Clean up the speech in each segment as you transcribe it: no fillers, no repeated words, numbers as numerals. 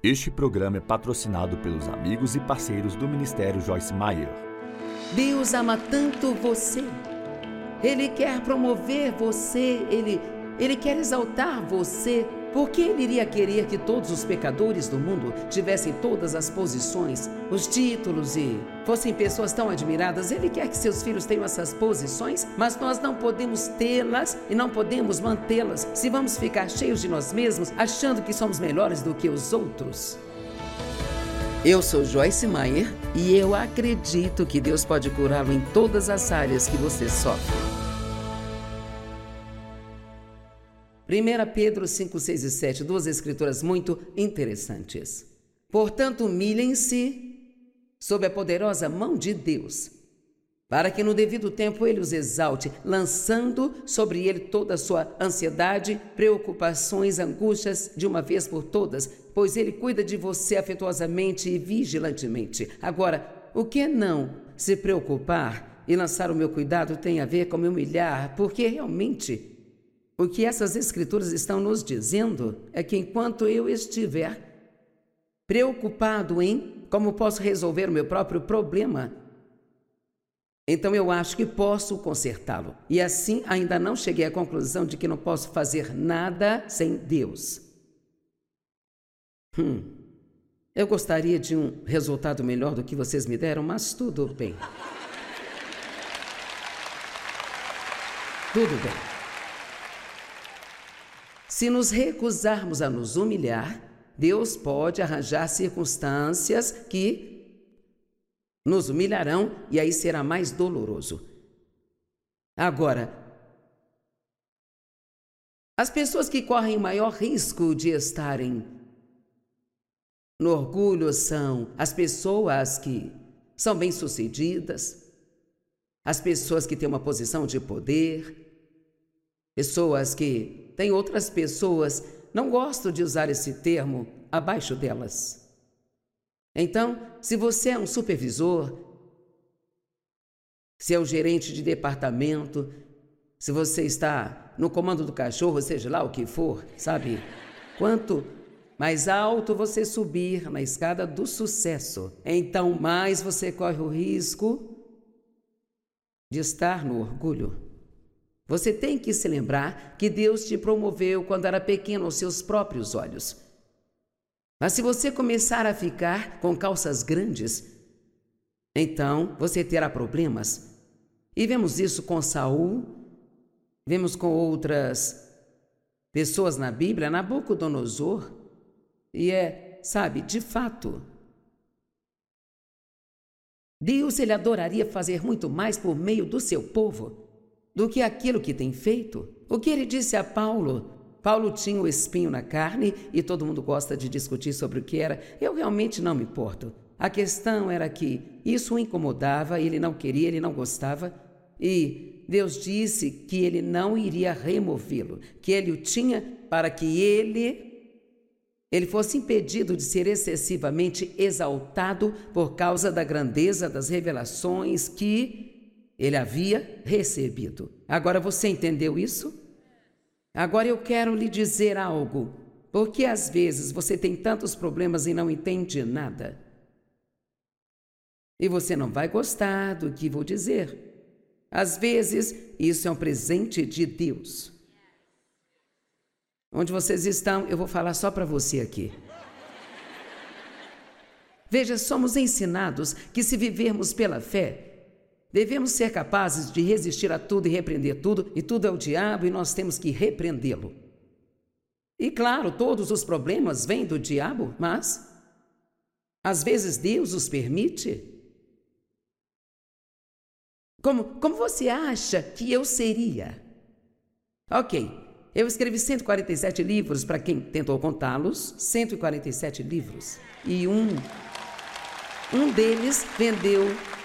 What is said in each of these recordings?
Este programa é patrocinado pelos amigos e parceiros do Ministério Joyce Meyer. Deus ama tanto você. Ele quer promover você, Ele quer exaltar você. Por que Ele iria querer que todos os pecadores do mundo tivessem todas as posições, os títulos e fossem pessoas tão admiradas? Ele quer que seus filhos tenham essas posições, mas nós não podemos tê-las e não podemos mantê-las se vamos ficar cheios de nós mesmos, achando que somos melhores do que os outros. Eu sou Joyce Meyer e eu acredito que Deus pode curá-lo em todas as áreas que você sofre. 1 Pedro 5, 6 e 7, duas escrituras muito interessantes. Portanto, humilhem-se sob a poderosa mão de Deus, para que no devido tempo Ele os exalte, lançando sobre Ele toda a sua ansiedade, preocupações, angústias, de uma vez por todas, pois Ele cuida de você afetuosamente e vigilantemente. Agora, o que não se preocupar e lançar o meu cuidado tem a ver com me humilhar, porque realmente o que essas escrituras estão nos dizendo é que enquanto eu estiver preocupado em como posso resolver o meu próprio problema, então eu acho que posso consertá-lo. E assim ainda não cheguei à conclusão de que não posso fazer nada sem Deus. Eu gostaria de um resultado melhor do que vocês me deram, mas tudo bem. Tudo bem. Se nos recusarmos a nos humilhar, Deus pode arranjar circunstâncias que nos humilharão e aí será mais doloroso. Agora, as pessoas que correm o maior risco de estarem no orgulho são as pessoas que são bem-sucedidas, as pessoas que têm uma posição de poder, pessoas que tem outras pessoas, não gosto de usar esse termo, abaixo delas. Então, se você é um supervisor, se é o gerente de departamento, se você está no comando do cachorro, seja lá o que for, sabe? Quanto mais alto você subir na escada do sucesso, então mais você corre o risco de estar no orgulho. Você tem que se lembrar que Deus te promoveu quando era pequeno aos seus próprios olhos. Mas se você começar a ficar com calças grandes, então você terá problemas. E vemos isso com Saul, vemos com outras pessoas na Bíblia, Nabucodonosor. E sabe, de fato, Deus ele adoraria fazer muito mais por meio do seu povo do que aquilo que tem feito. O que ele disse a Paulo? Paulo tinha o espinho na carne e todo mundo gosta de discutir sobre o que era. Eu realmente não me importo. A questão era que isso o incomodava, ele não queria, ele não gostava. E Deus disse que ele não iria removê-lo, que ele o tinha para que ele fosse impedido de ser excessivamente exaltado por causa da grandeza das revelações que ele havia recebido. Agora você entendeu isso? Agora eu quero lhe dizer algo, porque às vezes você tem tantos problemas e não entende nada. E você não vai gostar do que vou dizer. Às vezes isso é um presente de Deus. Onde vocês estão, eu vou falar só para você aqui. Veja, somos ensinados que se vivermos pela fé, devemos ser capazes de resistir a tudo e repreender tudo, e tudo é o diabo e nós temos que repreendê-lo. E claro, todos os problemas vêm do diabo, mas às vezes Deus os permite. Como você acha que eu seria? Ok, eu escrevi 147 livros, para quem tentou contá-los, 147 livros. E um deles vendeu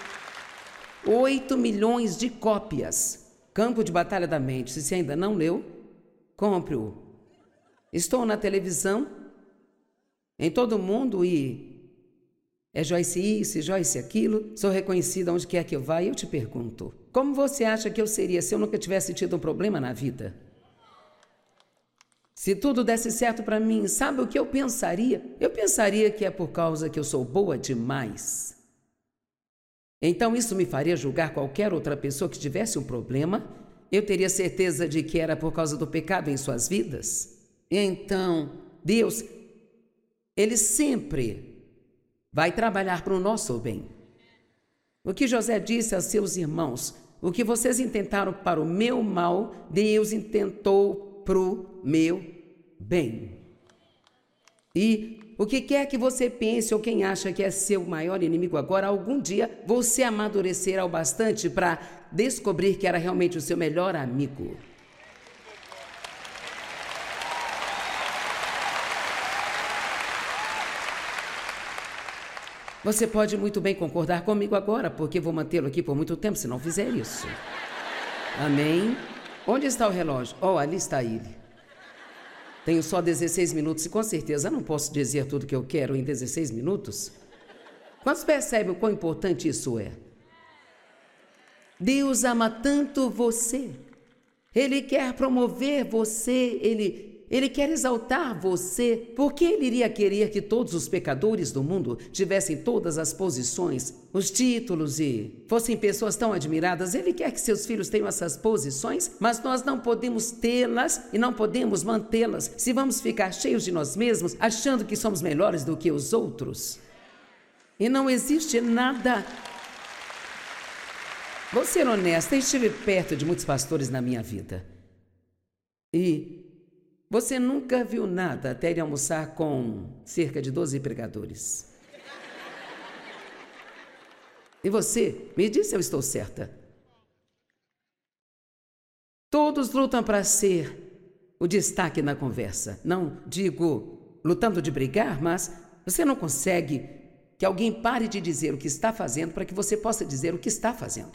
8 milhões de cópias. Campo de Batalha da Mente. Se você ainda não leu, compre-o. Estou na televisão, em todo mundo, e é Joyce isso, Joyce aquilo. Sou reconhecida onde quer que eu vá e eu te pergunto, como você acha que eu seria se eu nunca tivesse tido um problema na vida? Se tudo desse certo para mim, sabe o que eu pensaria? Eu pensaria que é por causa que eu sou boa demais. Então isso me faria julgar qualquer outra pessoa que tivesse um problema. Eu teria certeza de que era por causa do pecado em suas vidas. Então, Deus, Ele sempre vai trabalhar para o nosso bem. O que José disse a seus irmãos, o que vocês intentaram para o meu mal, Deus intentou para o meu bem. E o que quer que você pense ou quem acha que é seu maior inimigo agora, algum dia você amadurecerá o bastante para descobrir que era realmente o seu melhor amigo. Você pode muito bem concordar comigo agora, porque vou mantê-lo aqui por muito tempo se não fizer isso. Amém? Onde está o relógio? Oh, ali está ele. Tenho só 16 minutos e com certeza não posso dizer tudo que eu quero em 16 minutos. Quantos percebem o quão importante isso é? Deus ama tanto você. Ele quer promover você, Ele quer exaltar você. Por que Ele iria querer que todos os pecadores do mundo tivessem todas as posições, os títulos e fossem pessoas tão admiradas? Ele quer que seus filhos tenham essas posições, mas nós não podemos tê-las e não podemos mantê-las se vamos ficar cheios de nós mesmos, achando que somos melhores do que os outros. E não existe nada. Vou ser honesta, eu estive perto de muitos pastores na minha vida. E você nunca viu nada até ir almoçar com cerca de 12 pregadores. E você, me diz se eu estou certa. Todos lutam para ser o destaque na conversa. Não digo lutando de brigar, mas você não consegue que alguém pare de dizer o que está fazendo para que você possa dizer o que está fazendo.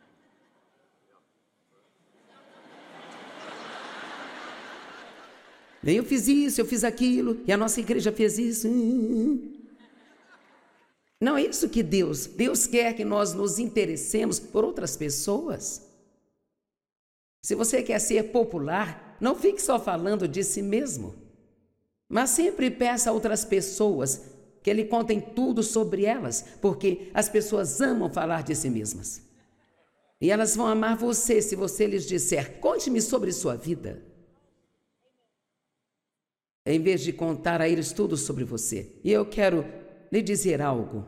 Eu fiz isso, eu fiz aquilo, e a nossa igreja fez isso. Não é isso que Deus quer que nós nos interessemos por outras pessoas. Se você quer ser popular, não fique só falando de si mesmo, mas sempre peça a outras pessoas que lhe contem tudo sobre elas, porque as pessoas amam falar de si mesmas. E elas vão amar você se você lhes disser, conte-me sobre sua vida. Em vez de contar a eles tudo sobre você. E eu quero lhe dizer algo.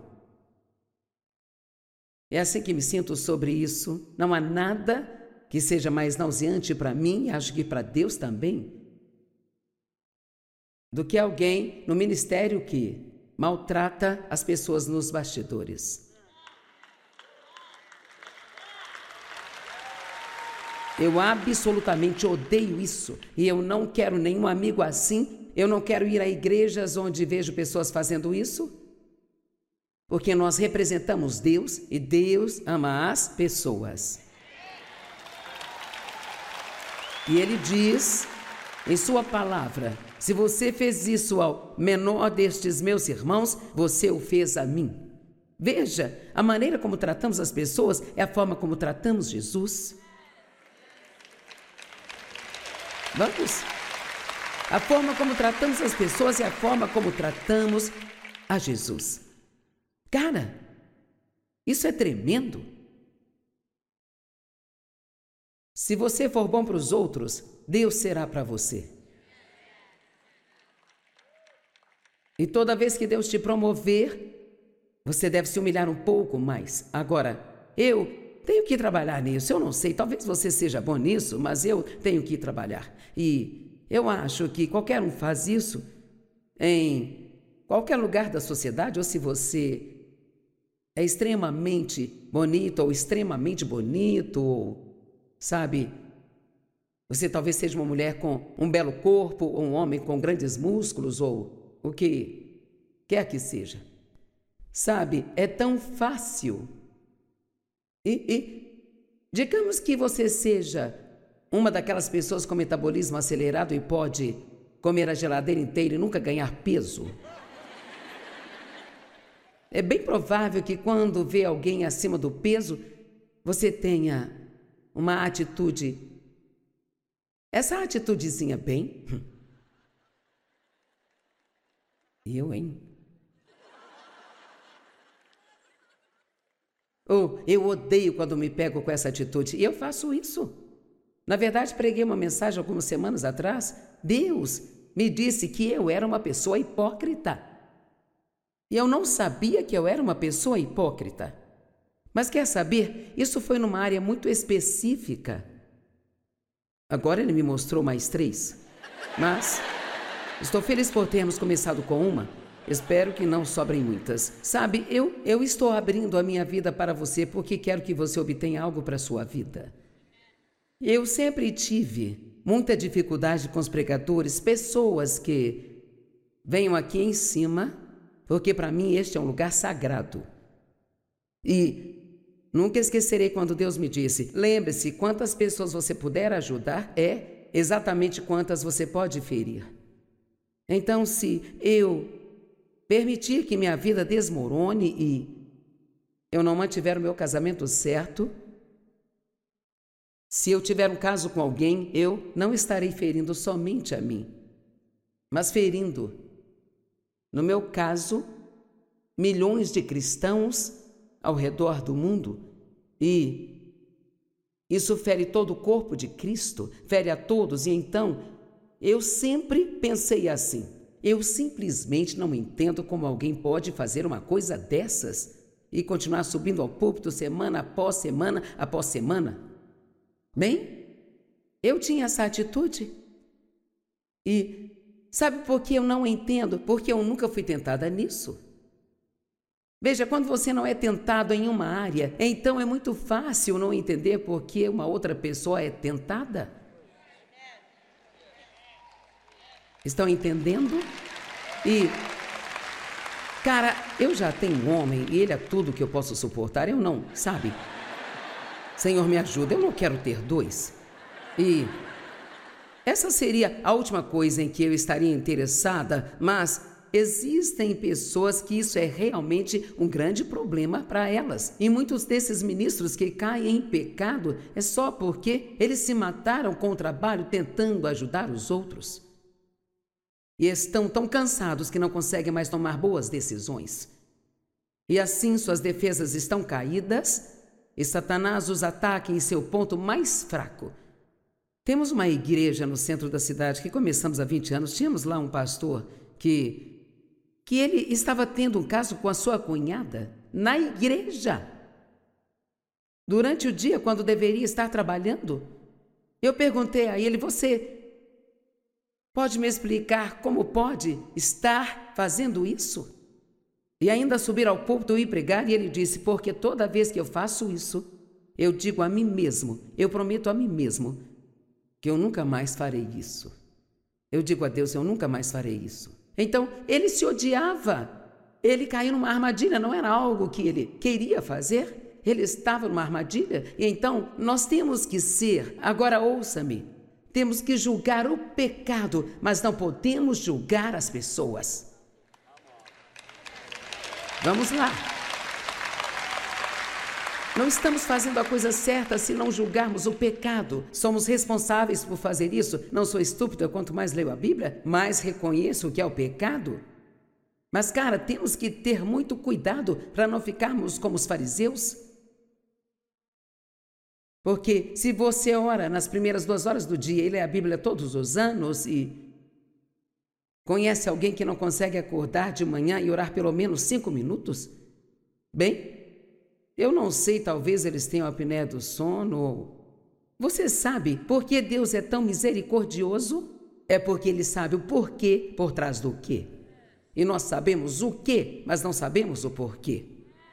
É assim que me sinto sobre isso. Não há nada que seja mais nauseante para mim, e acho que para Deus também, do que alguém no ministério que maltrata as pessoas nos bastidores. Eu absolutamente odeio isso. E eu não quero nenhum amigo assim. Eu não quero ir a igrejas onde vejo pessoas fazendo isso, porque nós representamos Deus e Deus ama as pessoas. E Ele diz em sua palavra, se você fez isso ao menor destes meus irmãos, você o fez a mim. Veja, a maneira como tratamos as pessoas é a forma como tratamos Jesus. Vamos? A forma como tratamos as pessoas é a forma como tratamos a Jesus. Cara, isso é tremendo. Se você for bom para os outros, Deus será para você. E toda vez que Deus te promover, você deve se humilhar um pouco mais. Agora, eu tenho que trabalhar nisso. Eu não sei, talvez você seja bom nisso, mas eu tenho que trabalhar. E eu acho que qualquer um faz isso em qualquer lugar da sociedade, ou se você é extremamente bonito ou extremamente bonito, ou, sabe, você talvez seja uma mulher com um belo corpo, ou um homem com grandes músculos, ou o que quer que seja. Sabe, é tão fácil. E digamos que você seja uma daquelas pessoas com metabolismo acelerado e pode comer a geladeira inteira e nunca ganhar peso. É bem provável que quando vê alguém acima do peso, você tenha uma atitude, essa atitudezinha bem, Hein? Eu odeio quando me pego com essa atitude. E eu faço isso. Na verdade, preguei uma mensagem algumas semanas atrás. Deus me disse que eu era uma pessoa hipócrita. E eu não sabia que eu era uma pessoa hipócrita. Mas quer saber? Isso foi numa área muito específica. Agora ele me mostrou mais 3. Mas estou feliz por termos começado com uma. Espero que não sobrem muitas. Sabe, eu estou abrindo a minha vida para você porque quero que você obtenha algo para a sua vida. Eu sempre tive muita dificuldade com os pregadores, pessoas que venham aqui em cima, porque para mim este é um lugar sagrado. E nunca esquecerei quando Deus me disse, lembre-se, quantas pessoas você puder ajudar é exatamente quantas você pode ferir. Então, se eu permitir que minha vida desmorone e eu não mantiver o meu casamento certo, se eu tiver um caso com alguém, eu não estarei ferindo somente a mim, mas ferindo, no meu caso, milhões de cristãos ao redor do mundo. E isso fere todo o corpo de Cristo, fere a todos. E então, eu sempre pensei assim, eu simplesmente não entendo como alguém pode fazer uma coisa dessas e continuar subindo ao púlpito semana após semana após semana. Bem, eu tinha essa atitude. E sabe por que eu não entendo? Porque eu nunca fui tentada nisso. Veja, quando você não é tentado em uma área, então é muito fácil não entender por que uma outra pessoa é tentada. Estão entendendo? E, cara, eu já tenho um homem e ele é tudo que eu posso suportar. Eu não, sabe? Senhor, me ajuda, eu não quero ter 2. E essa seria a última coisa em que eu estaria interessada, mas existem pessoas que isso é realmente um grande problema para elas. E muitos desses ministros que caem em pecado é só porque eles se mataram com o trabalho tentando ajudar os outros. E estão tão cansados que não conseguem mais tomar boas decisões. E assim suas defesas estão caídas e Satanás os ataca em seu ponto mais fraco. Temos uma igreja no centro da cidade que começamos há 20 anos. Tínhamos lá um pastor que ele estava tendo um caso com a sua cunhada na igreja. Durante o dia, quando deveria estar trabalhando, eu perguntei a ele, você pode me explicar como pode estar fazendo isso? E ainda subir ao púlpito e pregar? E ele disse, porque toda vez que eu faço isso, eu digo a mim mesmo, eu prometo a mim mesmo, que eu nunca mais farei isso. Eu digo a Deus, eu nunca mais farei isso. Então, ele se odiava. Ele caiu numa armadilha, não era algo que ele queria fazer. Ele estava numa armadilha. E então, nós temos que ser, agora ouça-me, temos que julgar o pecado, mas não podemos julgar as pessoas. Vamos lá. Não estamos fazendo a coisa certa se não julgarmos o pecado. Somos responsáveis por fazer isso. Não sou estúpida, quanto mais leio a Bíblia, mais reconheço o que é o pecado. Mas, cara, temos que ter muito cuidado para não ficarmos como os fariseus. Porque se você ora nas primeiras 2 horas do dia e lê a Bíblia todos os anos e conhece alguém que não consegue acordar de manhã e orar pelo menos 5 minutos, bem, eu não sei, talvez eles tenham apneia do sono. Você sabe por que Deus é tão misericordioso? É porque Ele sabe o porquê por trás do quê. E nós sabemos o quê, mas não sabemos o porquê.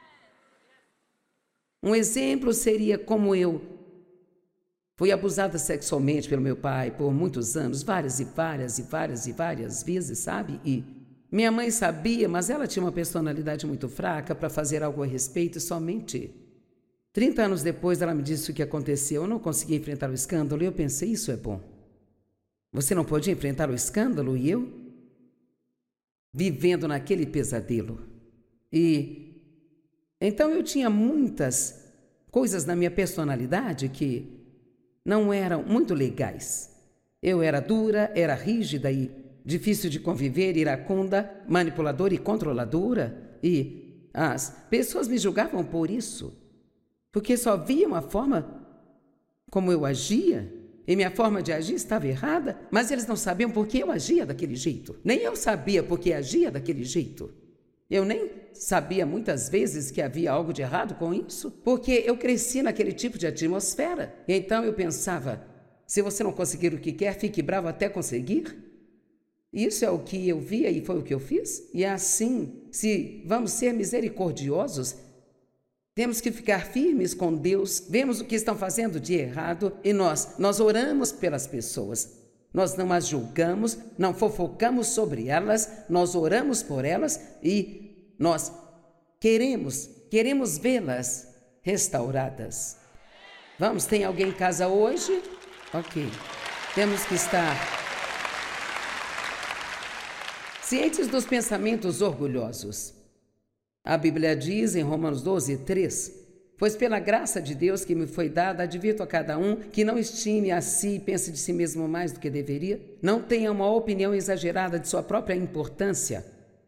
Um exemplo seria como eu fui abusada sexualmente pelo meu pai por muitos anos, várias vezes, sabe? E minha mãe sabia, mas ela tinha uma personalidade muito fraca para fazer algo a respeito e somente 30 anos depois ela me disse o que aconteceu. Eu não consegui enfrentar o escândalo e eu pensei, isso é bom. Você não podia enfrentar o escândalo e eu vivendo naquele pesadelo. E então eu tinha muitas coisas na minha personalidade que não eram muito legais. Eu era dura, era rígida e difícil de conviver, iracunda, manipuladora e controladora. E as pessoas me julgavam por isso, porque só viam a forma como eu agia, e minha forma de agir estava errada, mas eles não sabiam por que eu agia daquele jeito. Nem eu sabia por que agia daquele jeito. Eu nem sabia muitas vezes que havia algo de errado com isso, porque eu cresci naquele tipo de atmosfera. Então eu pensava, se você não conseguir o que quer, fique bravo até conseguir. Isso é o que eu via e foi o que eu fiz. E assim, se vamos ser misericordiosos, temos que ficar firmes com Deus, vemos o que estão fazendo de errado e nós oramos pelas pessoas. Nós não as julgamos, não fofocamos sobre elas, nós oramos por elas e nós queremos vê-las restauradas. Vamos, tem alguém em casa hoje? Ok. Temos que estar cientes dos pensamentos orgulhosos. A Bíblia diz em Romanos 12:3, pois pela graça de Deus que me foi dada, advirto a cada um que não estime a si e pense de si mesmo mais do que deveria, não tenha uma opinião exagerada de sua própria importância,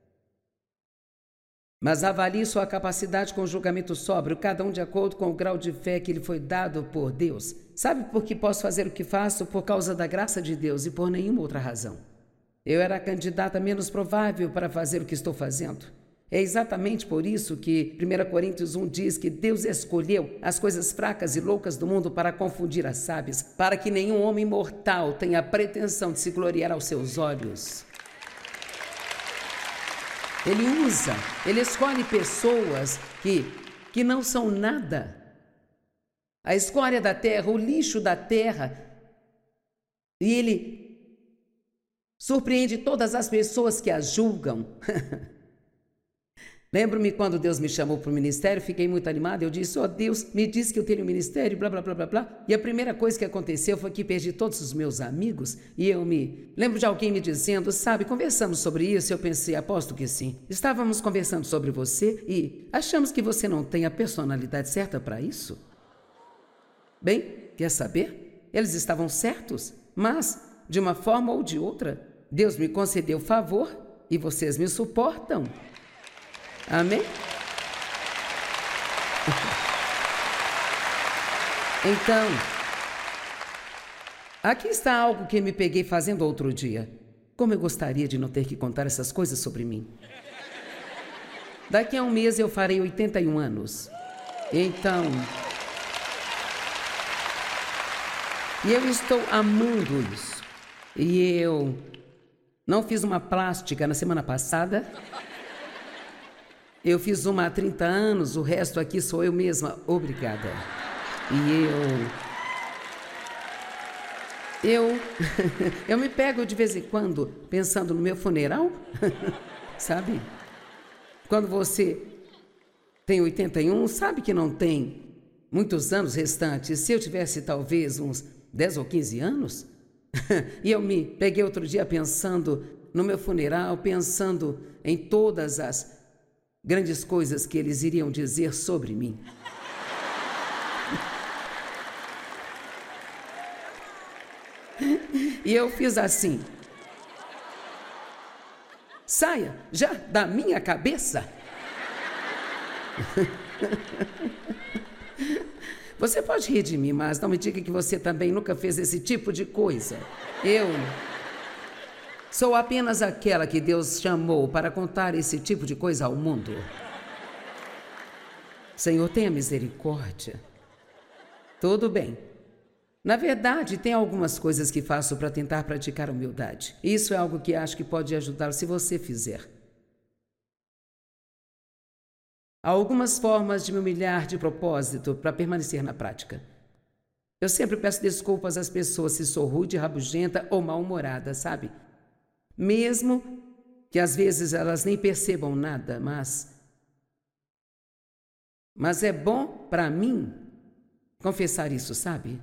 mas avalie sua capacidade com julgamento sóbrio, cada um de acordo com o grau de fé que lhe foi dado por Deus. Sabe por que posso fazer o que faço? Por causa da graça de Deus e por nenhuma outra razão. Eu era a candidata menos provável para fazer o que estou fazendo. É exatamente por isso que 1 Coríntios 1 diz que Deus escolheu as coisas fracas e loucas do mundo para confundir as sábias, para que nenhum homem mortal tenha a pretensão de se gloriar aos seus olhos. Ele escolhe pessoas que não são nada. A escória da terra, o lixo da terra. E ele surpreende todas as pessoas que as julgam. Lembro-me quando Deus me chamou para o ministério, fiquei muito animada. Eu disse, Deus me disse que eu teria um ministério, blá, blá, blá, blá, blá. E a primeira coisa que aconteceu foi que perdi todos os meus amigos. E eu me lembro de alguém me dizendo, sabe, conversamos sobre isso. Eu pensei, aposto que sim. Estávamos conversando sobre você e achamos que você não tem a personalidade certa para isso. Bem, quer saber? Eles estavam certos, mas, de uma forma ou de outra, Deus me concedeu favor e vocês me suportam. Amém? Então, aqui está algo que me peguei fazendo outro dia. Como eu gostaria de não ter que contar essas coisas sobre mim. Daqui a um mês eu farei 81 anos. Então, e eu estou amando isso. E eu não fiz uma plástica na semana passada. Eu fiz uma há 30 anos, o resto aqui sou eu mesma. Obrigada. E eu me pego de vez em quando pensando no meu funeral, sabe? Quando você tem 81, sabe que não tem muitos anos restantes. Se eu tivesse talvez uns 10 ou 15 anos, e eu me peguei outro dia pensando no meu funeral, pensando em todas as grandes coisas que eles iriam dizer sobre mim. E eu fiz assim. Saia já da minha cabeça. Você pode rir de mim, mas não me diga que você também nunca fez esse tipo de coisa. Eu sou apenas aquela que Deus chamou para contar esse tipo de coisa ao mundo. Senhor, tenha misericórdia. Tudo bem. Na verdade, tem algumas coisas que faço para tentar praticar humildade. Isso é algo que acho que pode ajudar se você fizer. Há algumas formas de me humilhar de propósito para permanecer na prática. Eu sempre peço desculpas às pessoas se sou rude, rabugenta ou mal-humorada, sabe? Mesmo que às vezes elas nem percebam nada, mas é bom para mim confessar isso, sabe?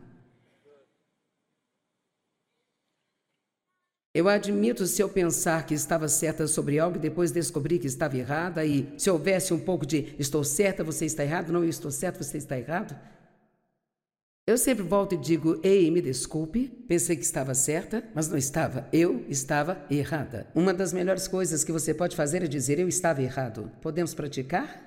Eu admito se eu pensar que estava certa sobre algo e depois descobrir que estava errada, e se houvesse um pouco de estou certa, você está errado, não, eu estou certo, você está errado. Eu sempre volto e digo: ei, me desculpe, pensei que estava certa, mas não estava. Eu estava errada. Uma das melhores coisas que você pode fazer é dizer: eu estava errado. Podemos praticar?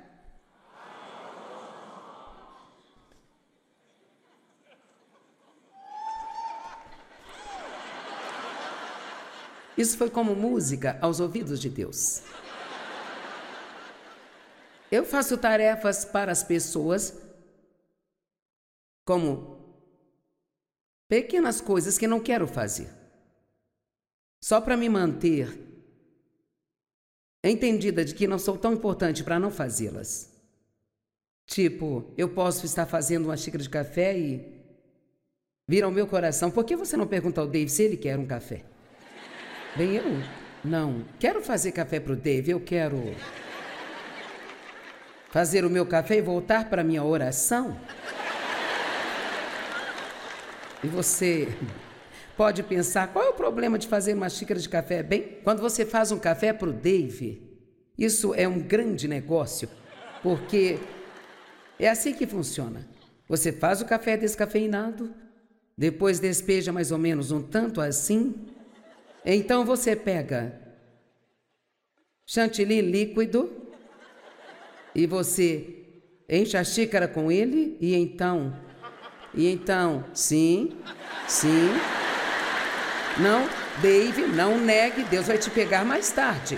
Isso foi como música aos ouvidos de Deus. Eu faço tarefas para as pessoas como pequenas coisas que não quero fazer, só para me manter entendida de que não sou tão importante para não fazê-las. Tipo, eu posso estar fazendo uma xícara de café e vir ao meu coração: por que você não pergunta ao Dave se ele quer um café? Bem, eu não quero fazer café para o Dave, eu quero fazer o meu café e voltar para a minha oração. E você pode pensar: qual é o problema de fazer uma xícara de café? Bem, quando você faz um café para o Dave, isso é um grande negócio, porque é assim que funciona. Você faz o café descafeinado, depois despeja mais ou menos um tanto assim, então você pega chantilly líquido e você enche a xícara com ele e então, sim, não, Dave, não negue, Deus vai te pegar mais tarde.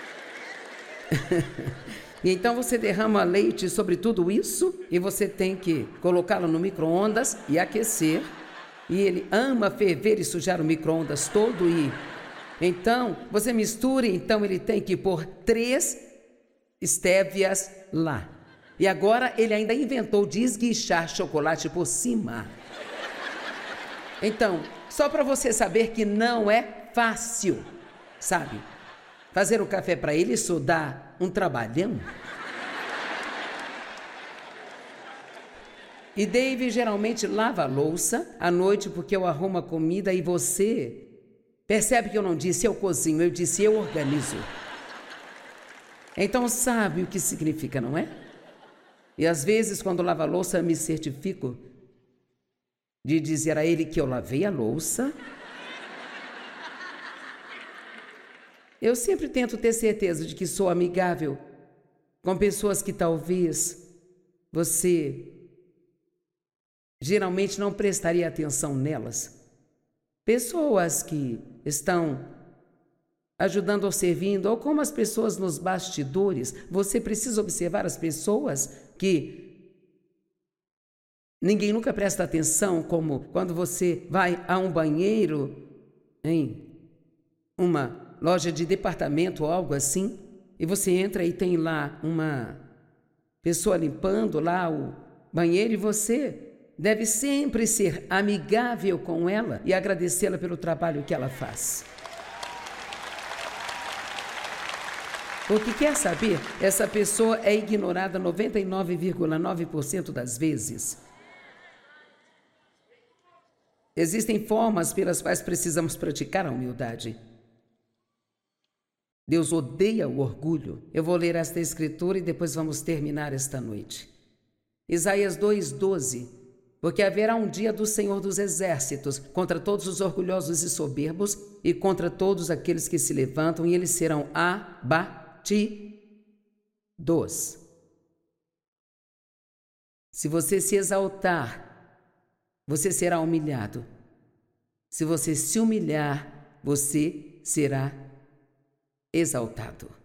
E então você derrama leite sobre tudo isso e você tem que colocá-lo no micro-ondas e aquecer. E ele ama ferver e sujar o micro-ondas todo e então você mistura e então ele tem que pôr 3 stévias lá. E agora ele ainda inventou de esguichar chocolate por cima. Então, só para você saber que não é fácil, sabe? Fazer o café para ele, isso dá um trabalhão. E Dave geralmente lava a louça à noite porque eu arrumo a comida e você percebe que eu não disse eu cozinho, eu disse eu organizo. Então sabe o que significa, não é? E às vezes quando lavo a louça me certifico de dizer a ele que eu lavei a louça. Eu sempre tento ter certeza de que sou amigável com pessoas que talvez você geralmente não prestaria atenção nelas. Pessoas que estão ajudando ou servindo, ou como as pessoas nos bastidores. Você precisa observar as pessoas que ninguém nunca presta atenção, como quando você vai a um banheiro em uma loja de departamento ou algo assim, e você entra e tem lá uma pessoa limpando lá o banheiro e você deve sempre ser amigável com ela e agradecê-la pelo trabalho que ela faz. Porque quer saber, essa pessoa é ignorada 99,9% das vezes. Existem formas pelas quais precisamos praticar a humildade. Deus odeia o orgulho. Eu vou ler esta escritura e depois vamos terminar esta noite. Isaías 2:12. Porque haverá um dia do Senhor dos Exércitos contra todos os orgulhosos e soberbos e contra todos aqueles que se levantam, e eles serão abatidos. Se você se exaltar, você será humilhado. Se você se humilhar, você será exaltado.